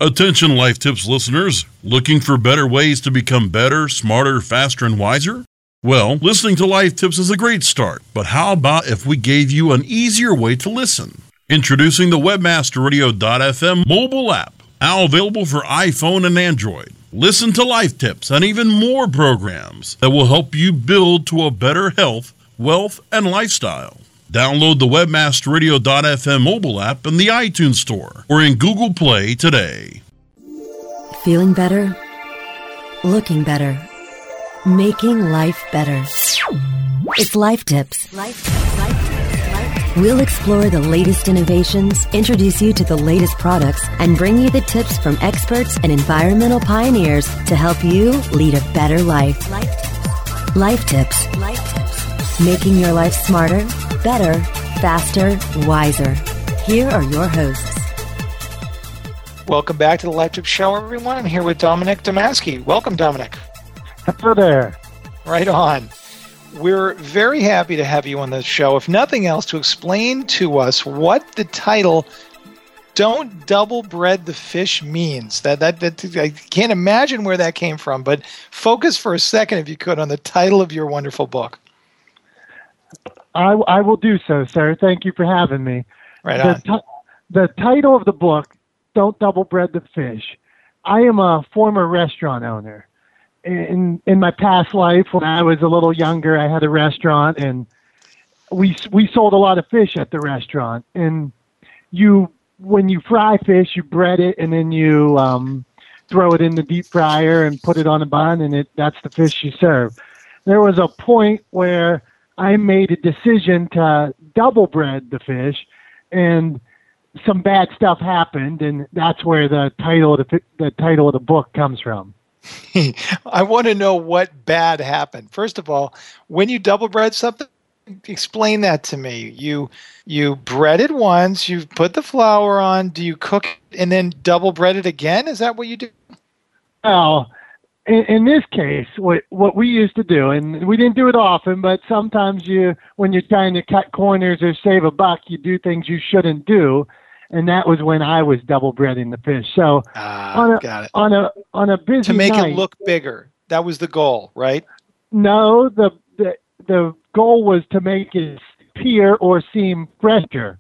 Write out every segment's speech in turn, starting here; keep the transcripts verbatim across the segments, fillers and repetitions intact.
Attention Life Tips listeners, looking for better ways to become better, smarter, faster, and wiser? Well, listening to Life Tips is a great start, but how about if we gave you an easier way to listen? Introducing the webmaster radio dot f m mobile app, now available for iPhone and Android. Listen to Life Tips and even more programs that will help you build to a better health, wealth, and lifestyle. Download the webmaster radio dot f m mobile app in the iTunes Store or in Google Play today. Feeling better? Looking better? Making life better. It's Life Tips. Life Tips. Life Tips. Life Tips. We'll explore the latest innovations, introduce you to the latest products, and bring you the tips from experts and environmental pioneers to help you lead a better life. Life Tips. Life Tips. Life Tips. Making your life smarter, better, faster, wiser. Here are your hosts. Welcome back to the Life Tips Show, everyone. I'm here with Dominic Domaski. Welcome, Dominic. Hello there. Right on. We're very happy to have you on the show, if nothing else, to explain to us what the title "Don't Double Bread the Fish" means. That, that that I can't imagine where that came from, but focus for a second, if you could, on the title of your wonderful book. I, I will do so, sir. Thank you for having me. Right the, on. T- the title of the book, Don't Double Bread the Fish. I am a former restaurant owner. In in my past life, when I was a little younger, I had a restaurant, and we we sold a lot of fish at the restaurant. And you, when you fry fish, you bread it, and then you um, throw it in the deep fryer and put it on a bun, and it that's the fish you serve. There was a point where I made a decision to double bread the fish, and some bad stuff happened, and that's where the title of the the title of the book comes from. I want to know what bad happened. First of all, when you double bread something, explain that to me. You you bread it once, you put the flour on, do you cook it and then double bread it again? Is that what you do? Well, in, in this case, what what we used to do, and we didn't do it often, but sometimes you, when you're trying to cut corners or save a buck, you do things you shouldn't do. And that was when I was double breading the fish. So ah, on a got it. on a on a busy to make night, it look bigger. That was the goal, right? No, the the the goal was to make it appear or seem fresher.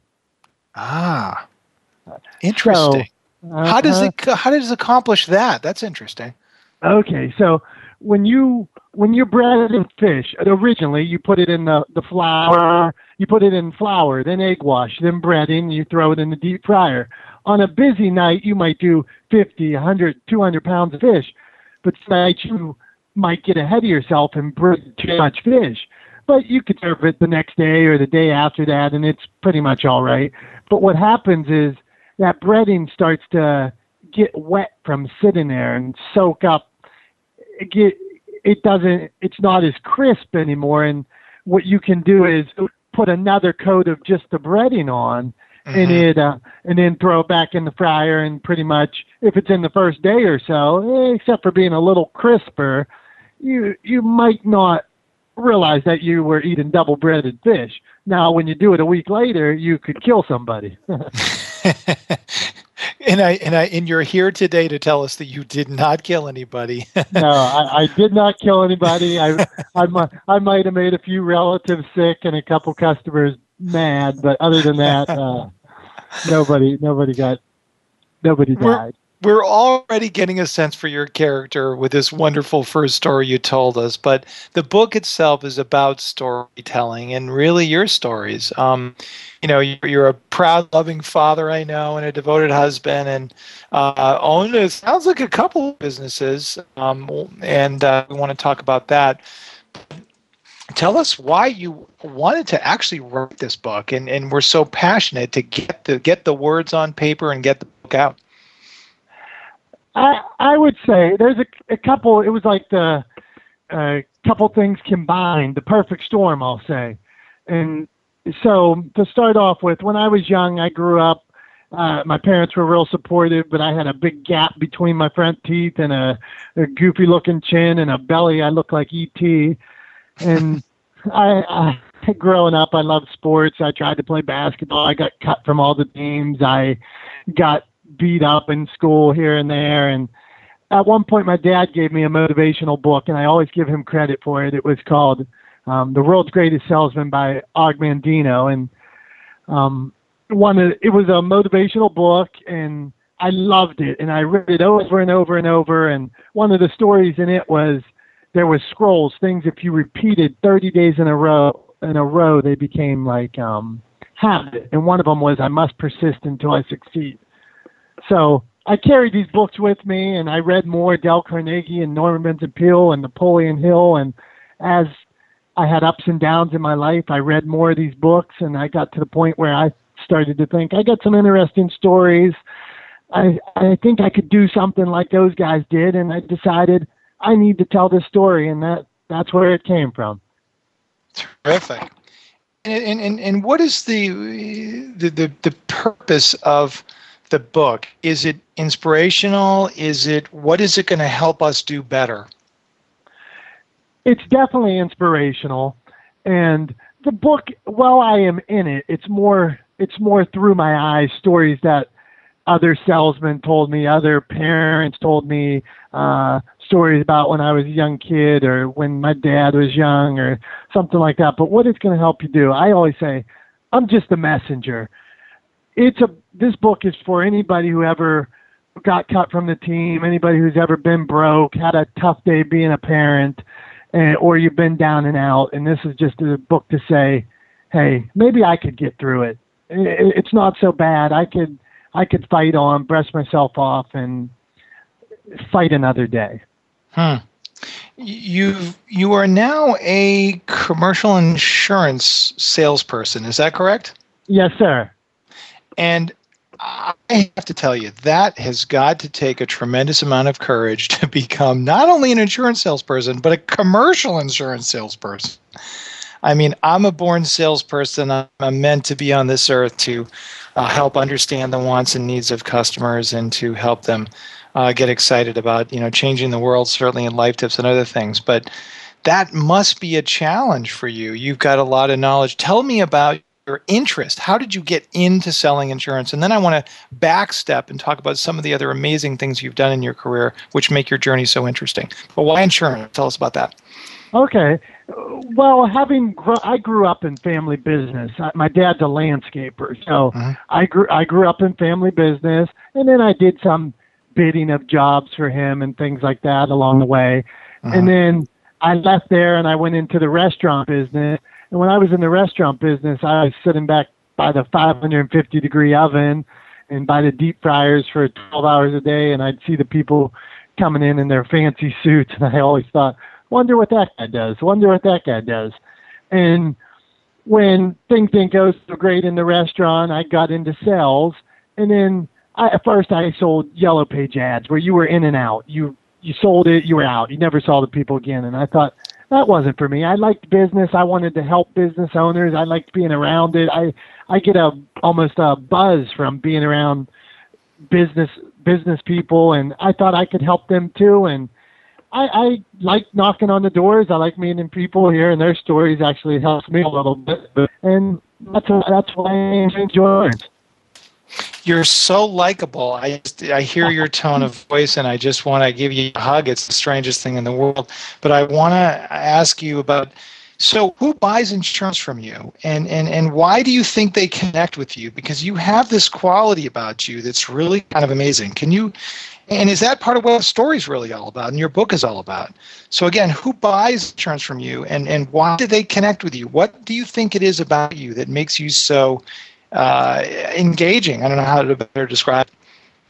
Ah, interesting. So, uh, how does it how does it accomplish that? That's interesting. Okay, so when you when you breaded fish, originally you put it in the, the flour, you put it in flour, then egg wash, then breading, you throw it in the deep fryer. On a busy night, you might do fifty, one hundred, two hundred pounds of fish, but tonight you might get ahead of yourself and bread too much fish. But you could serve it the next day or the day after that, and it's pretty much all right. But what happens is that breading starts to get wet from sitting there and soak up. It get it doesn't, it's not as crisp anymore. And what you can do is put another coat of just the breading on, mm-hmm. and it, uh, and then throw it back in the fryer. And pretty much, if it's in the first day or so, eh, except for being a little crisper, you, you might not realize that you were eating double breaded fish. Now, when you do it a week later, you could kill somebody. And I and I and you're here today to tell us that you did not kill anybody. No, I, I did not kill anybody. I I, might, I might have made a few relatives sick and a couple customers mad, but other than that, uh, nobody nobody got nobody died. We're, we're already getting a sense for your character with this wonderful first story you told us, but the book itself is about storytelling and really your stories. Um, You know, you're a proud, loving father, I know, and a devoted husband, and uh, own, it sounds like a couple of businesses, um, and uh, we want to talk about that. Tell us why you wanted to actually write this book, and, and were so passionate to get the get the words on paper and get the book out. I I would say there's a, a couple. It was like the uh, couple things combined, the perfect storm, I'll say, and. So to start off with, when I was young, I grew up, uh, my parents were real supportive, but I had a big gap between my front teeth and a, a goofy looking chin and a belly. I looked like E T And I, I, growing up, I loved sports. I tried to play basketball. I got cut from all the teams. I got beat up in school here and there. And at one point, my dad gave me a motivational book, and I always give him credit for it. It was called um, The World's Greatest Salesman by Og Mandino. And um, one of, it was a motivational book, and I loved it. And I read it over and over and over. And one of the stories in it was there was scrolls, things if you repeated thirty days in a row, in a row, they became like um, habit. And one of them was, I must persist until I succeed. So I carried these books with me, and I read more Dale Carnegie and Norman Vincent Peale and Napoleon Hill. And as I had ups and downs in my life, I read more of these books, and I got to the point where I started to think, I got some interesting stories. I, I think I could do something like those guys did, and I decided I need to tell this story, and that, that's where it came from. Terrific. And, and, and what is the, the, the, the purpose of the book? Is it inspirational? Is it, what is it going to help us do better? It's definitely inspirational. And the book, while I am in it, it's more, it's more through my eyes, stories that other salesmen told me, other parents told me, uh, stories about when I was a young kid or when my dad was young or something like that. But what it's going to help you do, I always say, I'm just a messenger. It's a, this book is for anybody who ever got cut from the team, anybody who's ever been broke, had a tough day being a parent, and, or you've been down and out. And this is just a book to say, hey, maybe I could get through it. it it's not so bad. I could, I could fight on, brush myself off, and fight another day. Hmm. You you are now a commercial insurance salesperson. Is that correct? Yes, sir. And I have to tell you, that has got to take a tremendous amount of courage to become not only an insurance salesperson, but a commercial insurance salesperson. I mean, I'm a born salesperson. I'm meant to be on this earth to uh, help understand the wants and needs of customers and to help them uh, get excited about, you know, changing the world, certainly in life tips and other things. But that must be a challenge for you. You've got a lot of knowledge. Tell me about your interest. How did you get into selling insurance? And then I want to backstep and talk about some of the other amazing things you've done in your career, which make your journey so interesting. But why insurance? Tell us about that. Okay. Well, having gr- I grew up in family business. I, my dad's a landscaper, so uh-huh. I grew I grew up in family business, and then I did some bidding of jobs for him and things like that along the way. Uh-huh. And then I left there and I went into the restaurant business. And when I was in the restaurant business, I was sitting back by the five hundred fifty degree oven and by the deep fryers for twelve hours a day, and I'd see the people coming in in their fancy suits, and I always thought, wonder what that guy does, wonder what that guy does. And when things didn't go so great in the restaurant, I got into sales, and then I, at first I sold yellow page ads where you were in and out. You you sold it, you were out. You never saw the people again, and I thought, that wasn't for me. I liked business. I wanted to help business owners. I liked being around it. I, I get a almost a buzz from being around business business people, and I thought I could help them too. And I, I like knocking on the doors. I like meeting people here, and their stories actually helps me a little bit. And that's that's why I enjoy it. You're so likable. I just, I hear your tone of voice, and I just want to give you a hug. It's the strangest thing in the world. But I want to ask you about, so who buys insurance from you, and, and, and why do you think they connect with you? Because you have this quality about you that's really kind of amazing. Can you, and is that part of what the story's really all about and your book is all about? So again, who buys insurance from you, and, and why do they connect with you? What do you think it is about you that makes you so Uh, engaging? I don't know how to better describe it.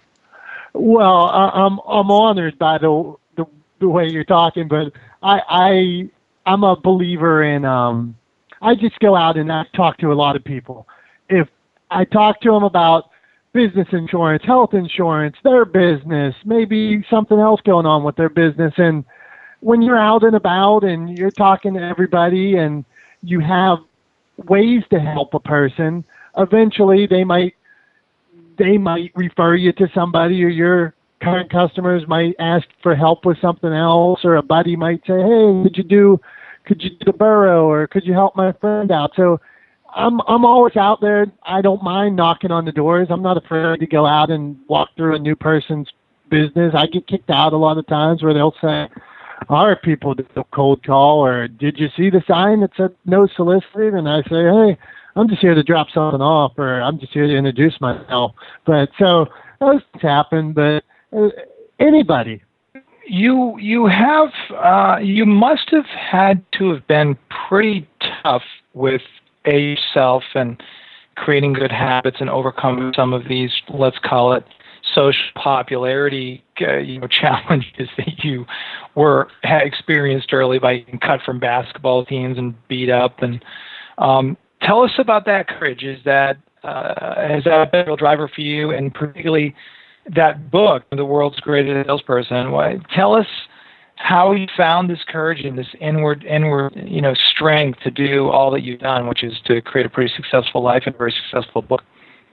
Well, I, I'm I'm honored by the, the the way you're talking, but I I I'm a believer in um I just go out and I talk to a lot of people. If I talk to them about business insurance, health insurance, their business, maybe something else going on with their business, and when you're out and about and you're talking to everybody and you have ways to help a person, eventually they might they might refer you to somebody, or your current customers might ask for help with something else, or a buddy might say, hey, could you do could you do the borough, or could you help my friend out? So I'm I'm always out there. I don't mind knocking on the doors. I'm not afraid to go out and walk through a new person's business. I get kicked out a lot of times where they'll say, "Our people did a cold call," or "Did you see the sign that said no solicited?" And I say, "Hey, I'm just here to drop something off," or "I'm just here to introduce myself." But so those things happen. But uh, anybody. You you have uh, you must have had to have been pretty tough with a yourself and creating good habits and overcoming some of these, let's call it, social popularity uh, you know challenges that you were had experienced early by getting cut from basketball teams and beat up. And um, tell us about that courage. Is that uh, has that been a real driver for you, and particularly that book, The World's Greatest Salesperson? Why, tell us how you found this courage and this inward, inward, you know, strength to do all that you've done, which is to create a pretty successful life and a very successful book.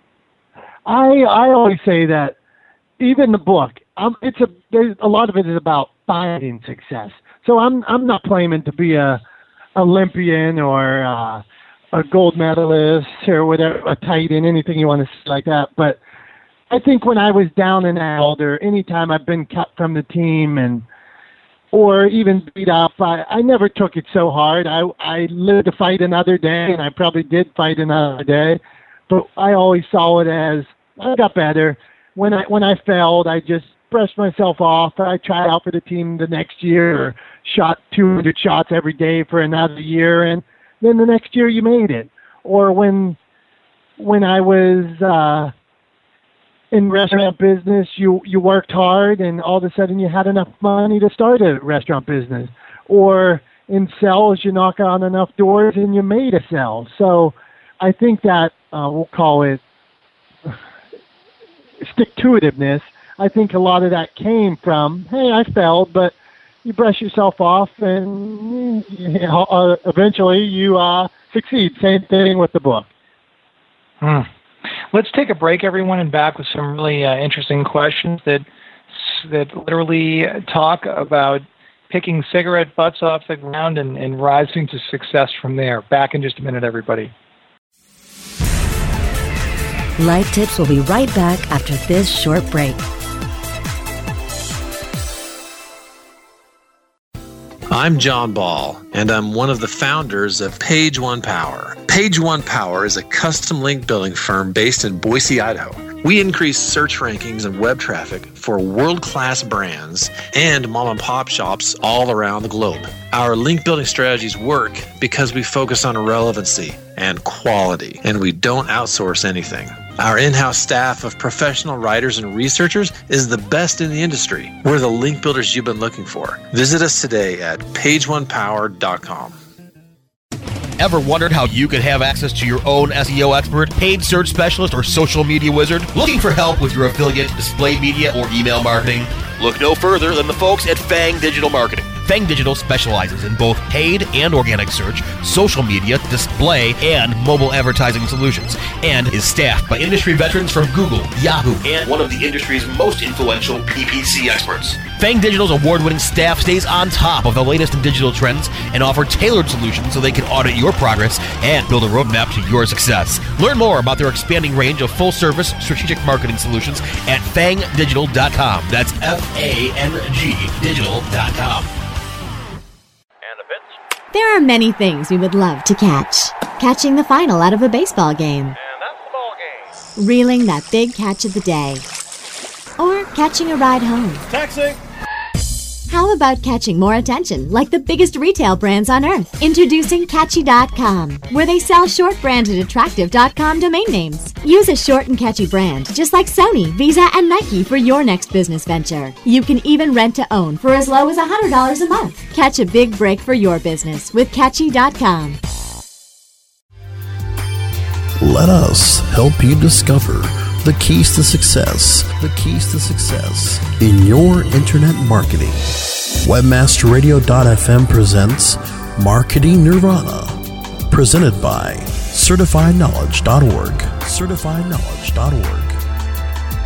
I I always say that even the book, um, it's a there's a lot of it is about finding success. So I'm I'm not claiming to be a Olympian or uh, a gold medalist or whatever, a tight end, anything you want to say like that, but I think when I was down and out, or anytime I've been cut from the team, and or even beat up, I, I never took it so hard. I I lived to fight another day, and I probably did fight another day, but I always saw it as I got better. When I when I failed, I just brushed myself off. I tried out for the team the next year, or shot two hundred shots every day for another year, and then the next year you made it. Or when when I was uh, in restaurant business, you, you worked hard and all of a sudden you had enough money to start a restaurant business. Or in sales, you knock on enough doors and you made a sale. So I think that uh, we'll call it stick-to-itiveness. I think a lot of that came from, hey, I failed, but you brush yourself off and you know, uh, eventually you uh, succeed. Same thing with the book. Hmm. Let's take a break, everyone, and back with some really uh, interesting questions that that literally talk about picking cigarette butts off the ground and, and rising to success from there. Back in just a minute, everybody. Life Tips will be right back after this short break. I'm John Ball, and I'm one of the founders of Page One Power. Page One Power is a custom link building firm based in Boise, Idaho. We increase search rankings and web traffic for world-class brands and mom-and-pop shops all around the globe. Our link building strategies work because we focus on relevancy and quality, and we don't outsource anything. Our in-house staff of professional writers and researchers is the best in the industry. We're the link builders you've been looking for. Visit us today at page one power dot com. Ever wondered how you could have access to your own S E O expert, paid search specialist, or social media wizard? Looking for help with your affiliate, display media, or email marketing? Look no further than the folks at Fang Digital Marketing. Fang Digital specializes in both paid and organic search, social media, display, and mobile advertising solutions, and is staffed by industry veterans from Google, Yahoo, and one of the industry's most influential P P C experts. Fang Digital's award-winning staff stays on top of the latest in digital trends and offer tailored solutions so they can audit your progress and build a roadmap to your success. Learn more about their expanding range of full-service strategic marketing solutions at fang digital dot com. That's F A N G digital dot com. There are many things we would love to catch. Catching the final out of a baseball game. And that's the ball game. Reeling that big catch of the day. Or catching a ride home. Taxi! How about catching more attention, like the biggest retail brands on earth? Introducing Catchy dot com, where they sell short-branded attractive .com domain names. Use a short and catchy brand, just like Sony, Visa, and Nike for your next business venture. You can even rent to own for as low as one hundred dollars a month. Catch a big break for your business with Catchy dot com. Let us help you discover the keys to success, the keys to success in your internet marketing. Webmaster Radio dot f m presents Marketing Nirvana, presented by Certified Knowledge dot org. Certified Knowledge dot org.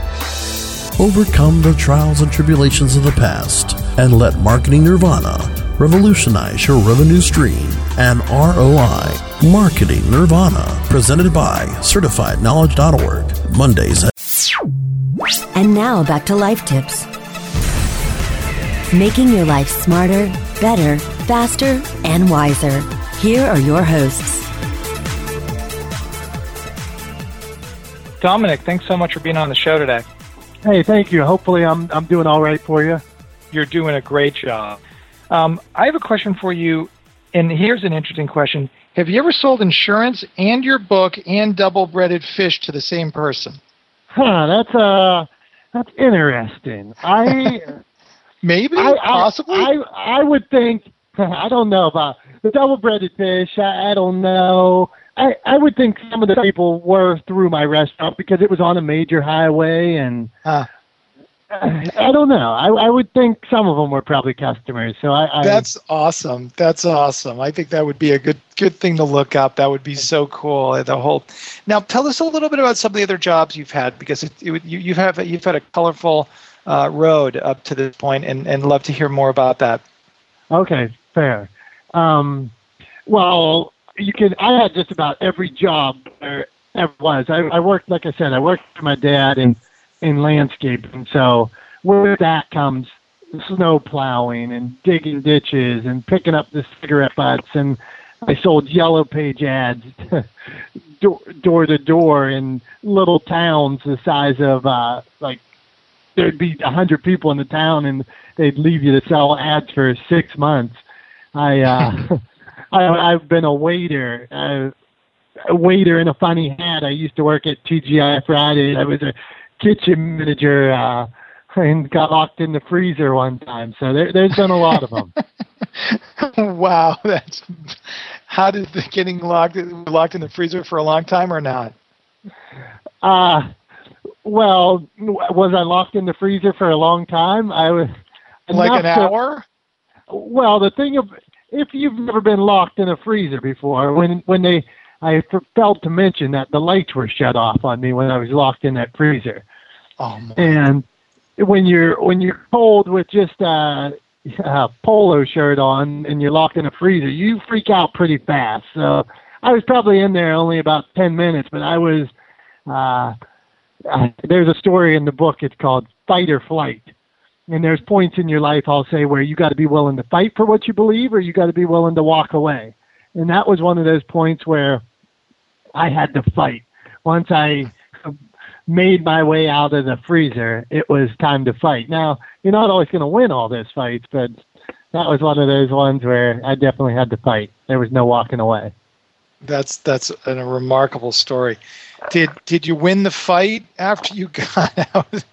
Overcome the trials and tribulations of the past and let Marketing Nirvana Revolutionize your revenue stream and R O I. Marketing Nirvana, presented by certified knowledge dot org. Mondays. And now back to Life Tips. Making your life smarter, better, faster, and wiser. Here are your hosts. Dominic, thanks so much for being on the show today. Hey, thank you. Hopefully I'm I'm doing all right for you. You're doing a great job. Um, I have a question for you, and here's an interesting question. Have you ever sold insurance and your book and double-breaded fish to the same person? Huh, that's uh that's interesting. I Maybe, I, possibly. I, I I would think I don't know about the double-breaded fish. I, I don't know. I, I would think some of the people were through my restaurant because it was on a major highway, and huh. I, I don't know. I, I would think some of them were probably customers. So I, I That's awesome. That's awesome. I think that would be a good good thing to look up. That would be so cool. The whole. Now, tell us a little bit about some of the other jobs you've had, because it, it, you you have you've had a colorful uh, road up to this point, and and love to hear more about that. Okay, fair. Um, well, you can. I had just about every job there ever was. I, I worked, like I said, I worked for my dad in in landscaping. So with that comes snow plowing and digging ditches and picking up the cigarette butts. And I sold yellow page ads door, door to door in little towns the size of uh, like there'd be a hundred people in the town, and they'd leave you to sell ads for six months. I, uh, I, I've been a waiter, uh, a waiter in a funny hat. I used to work at T G I Fridays. I was a kitchen manager uh, and got locked in the freezer one time. So there, there's been a lot of them. Wow, that's how did the getting locked locked in the freezer for a long time or not? Uh well, was I locked in the freezer for a long time? I was like an to, hour. Well, the thing of if you've never been locked in a freezer before, when when they I failed to mention that the lights were shut off on me when I was locked in that freezer. Oh, my. And when you're when you're cold with just a, a polo shirt on and you're locked in a freezer, you freak out pretty fast. So I was probably in there only about ten minutes, but I was. Uh, uh, there's a story in the book. It's called Fight or Flight. And there's points in your life, I'll say, where you got to be willing to fight for what you believe, or you got to be willing to walk away. And that was one of those points where I had to fight. Once I made my way out of the freezer, it was time to fight. Now, you're not always going to win all those fights, but that was one of those ones where I definitely had to fight. There was no walking away. That's that's a, a remarkable story. Did did you win the fight after you got out?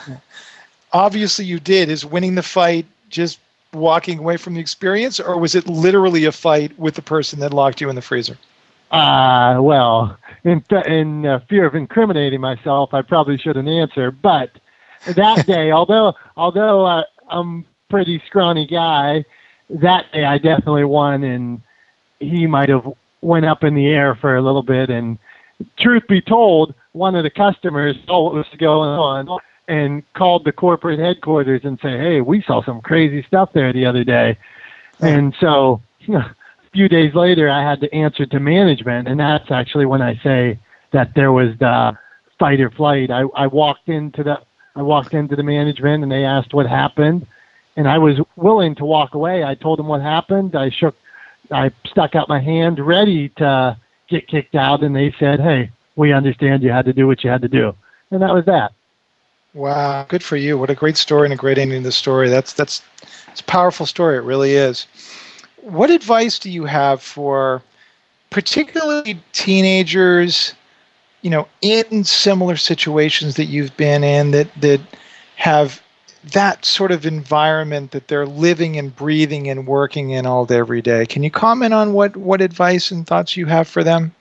Obviously you did. Is winning the fight just walking away from the experience, or was it literally a fight with the person that locked you in the freezer? Uh, well, in, in uh, fear of incriminating myself, I probably shouldn't answer. But that day, although although uh, I'm a pretty scrawny guy, that day I definitely won, and he might have went up in the air for a little bit. And truth be told, one of the customers saw what was going on and called the corporate headquarters and say, hey, we saw some crazy stuff there the other day. And so you know, a few days later, I had to answer to management, and that's actually when I say that there was the fight or flight. I, I walked into the I walked into the management, and they asked what happened, and I was willing to walk away. I told them what happened. I shook, I stuck out my hand, ready to get kicked out, and they said, hey, we understand you had to do what you had to do. And that was that. Wow, good for you. What a great story and a great ending to the story. That's that's it's a powerful story. It really is. What advice do you have for particularly teenagers, you know, in similar situations that you've been in, that that have that sort of environment that they're living and breathing and working in all day, every day? Can you comment on what, what advice and thoughts you have for them?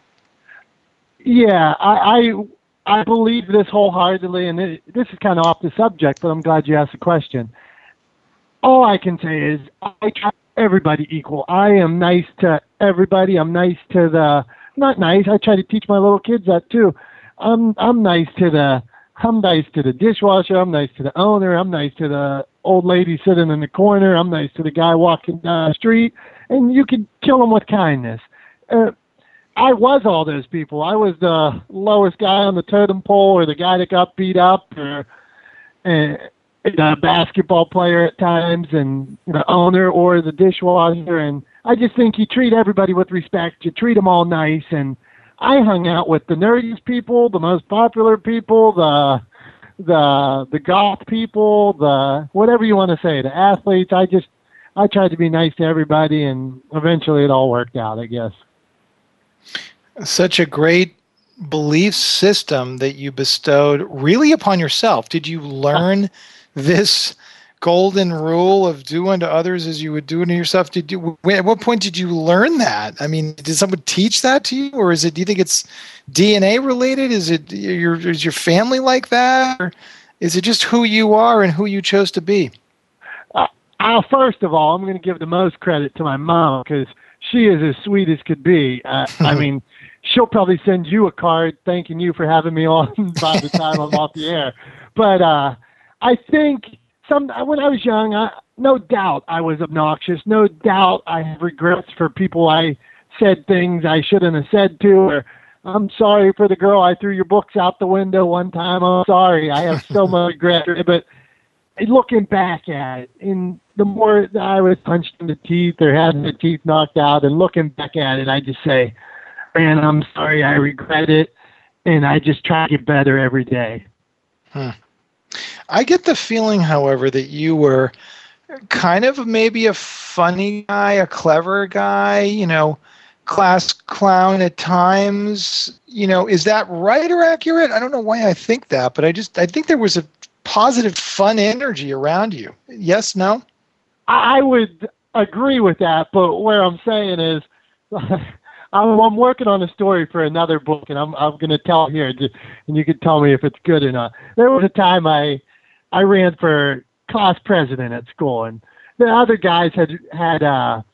Yeah, I I, I believe this wholeheartedly, and it, this is kind of off the subject, but I'm glad you asked the question. All I can say is I try everybody equal. I am nice to everybody. I'm nice to the, not nice, I try to teach my little kids that too. I'm I'm nice to the, I'm nice to the dishwasher. I'm nice to the owner. I'm nice to the old lady sitting in the corner. I'm nice to the guy walking down the street, and you can kill them with kindness. Uh, I was all those people. I was the lowest guy on the totem pole, or the guy that got beat up, or uh, the basketball player at times, and the owner, or the dishwasher. And I just think you treat everybody with respect. You treat them all nice. And I hung out with the nerdiest people, the most popular people, the the the goth people, the whatever you want to say, the athletes. I just I tried to be nice to everybody, and eventually it all worked out, I guess. Such a great belief system that you bestowed really upon yourself. Did you learn this golden rule of do unto others as you would do unto yourself? Did you, at what point did you learn that? I mean, did someone teach that to you, or is it, do you think it's D N A related? Is it your, is your family like that, or is it just who you are and who you chose to be? Uh, uh, first of all, I'm going to give the most credit to my mom, because she is as sweet as could be. Uh, I mean, she'll probably send you a card thanking you for having me on by the time I'm off the air. But uh, I think some when I was young, I, no doubt I was obnoxious. No doubt I have regrets for people I said things I shouldn't have said to. Or I'm sorry for the girl I threw your books out the window one time. I'm sorry. I have so much regret. But looking back at it, in the more that I was punched in the teeth or had the teeth knocked out, and looking back at it, I just say, man, I'm sorry, I regret it, and I just try to get better every day. Hmm. I get the feeling, however, that you were kind of maybe a funny guy, a clever guy, you know, class clown at times. You know, is that right or accurate? I don't know why I think that, but I just, I think there was a positive, fun energy around you. Yes, no? I would agree with that, but where I'm saying is, I'm, I'm working on a story for another book, and I'm I'm going to tell here, and you can tell me if it's good or not. There was a time I I ran for class president at school, and the other guys had had uh,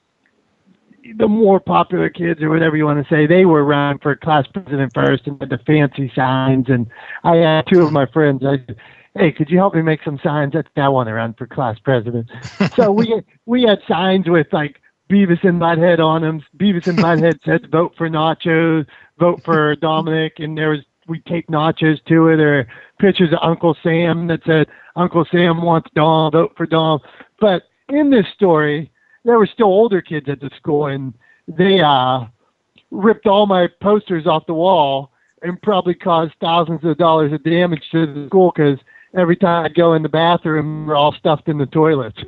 the more popular kids, or whatever you want to say, they were running for class president first, and had the fancy signs. And I had two of my friends. I said, hey, could you help me make some signs? I think I want to run for class president. So we we had signs with like Beavis and Butthead on them. Beavis and Butthead said, vote for Nachos, vote for Dominic. And there was, we taped Nachos to it, or pictures of Uncle Sam that said, Uncle Sam wants Dom, vote for Dom. But in this story, there were still older kids at the school, and they uh, ripped all my posters off the wall and probably caused thousands of dollars of damage to the school, because every time I'd go in the bathroom, we're all stuffed in the toilets.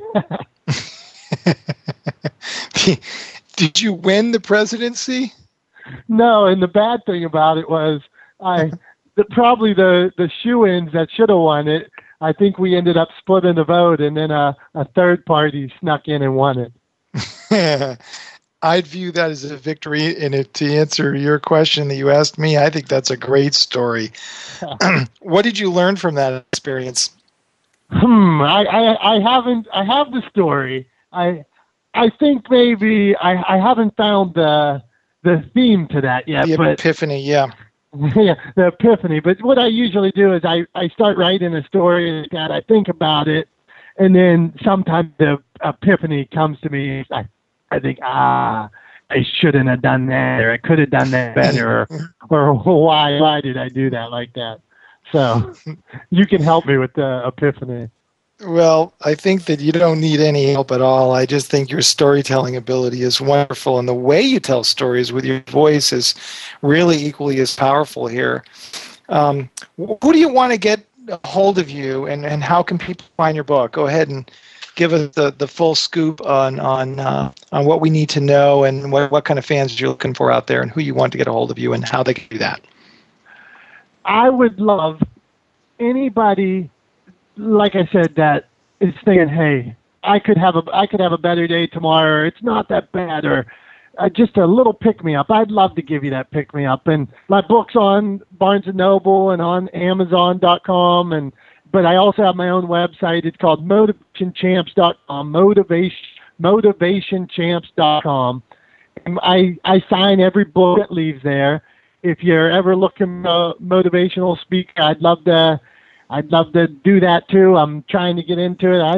Did you win the presidency? No, and the bad thing about it was I the, probably the, the shoe-ins that should have won it, I think we ended up splitting the vote, and then a, a third party snuck in and won it. I'd view that as a victory, and it, to answer your question that you asked me, I think that's a great story. What did you learn from that experience? Hmm, I, I, I haven't, I have the story. I I think maybe I, I haven't found the the theme to that yet. The but, epiphany, yeah. Yeah, the epiphany. But what I usually do is I, I start writing a story that I think about it, and then sometimes the epiphany comes to me. I, I think, ah, I shouldn't have done that, or I could have done that better, or, or why why did I do that like that? So you can help me with the epiphany. Well, I think that you don't need any help at all. I just think your storytelling ability is wonderful, and the way you tell stories with your voice is really equally as powerful here. Um, who do you want to get a hold of you, and, and how can people find your book? Go ahead and give us the, the full scoop on on uh, on what we need to know, and what, what kind of fans you're looking for out there, and who you want to get a hold of you, and how they can do that. I would love anybody, like I said, that is thinking, hey, I could have a I could have a better day tomorrow, or it's not that bad, or uh, just a little pick-me-up. I'd love to give you that pick-me-up. And my book's on Barnes and Noble and on Amazon dot com, and but I also have my own website. It's called motivation champs dot com, motivation motivation champs dot com. I, I sign every book that leaves there. If you're ever looking for a motivational speaker, I'd love to I'd love to do that too. I'm trying to get into it. I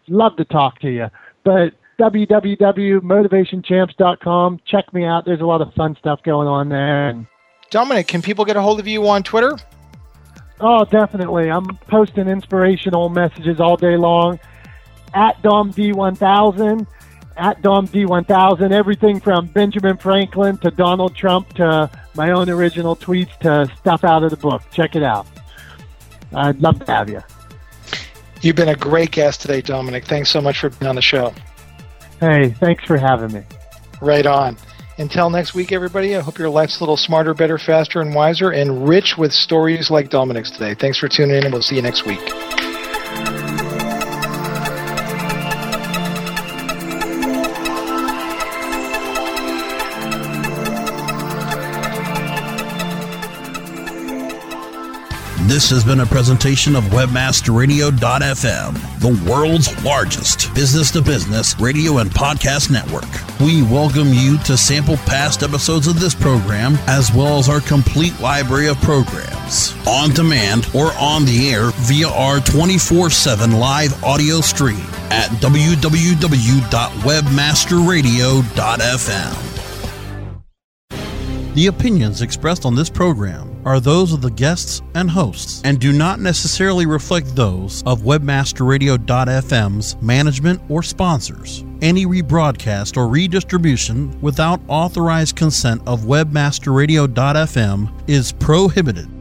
love to talk to you. But w w w dot motivation champs dot com. Check me out. There's a lot of fun stuff going on there. And Dominic, can people get a hold of you on Twitter? oh, definitely. I'm posting inspirational messages all day long. At Dom D one thousand. At Dom D one thousand. Everything from Benjamin Franklin to Donald Trump to my own original tweets to stuff out of the book. Check it out. I'd love to have you. You've been a great guest today, Dominic. Thanks so much for being on the show. Hey, thanks for having me. Right on. Until next week, everybody, I hope your life's a little smarter, better, faster, and wiser, and rich with stories like Dominic's today. Thanks for tuning in, and we'll see you next week. This has been a presentation of webmaster radio dot f m, the world's largest business-to-business radio and podcast network. We welcome you to sample past episodes of this program, as well as our complete library of programs, on demand or on the air via our twenty-four seven live audio stream at w w w dot webmaster radio dot f m. The opinions expressed on this program are those of the guests and hosts and do not necessarily reflect those of webmaster radio dot f m's management or sponsors. Any rebroadcast or redistribution without authorized consent of webmaster radio dot f m is prohibited.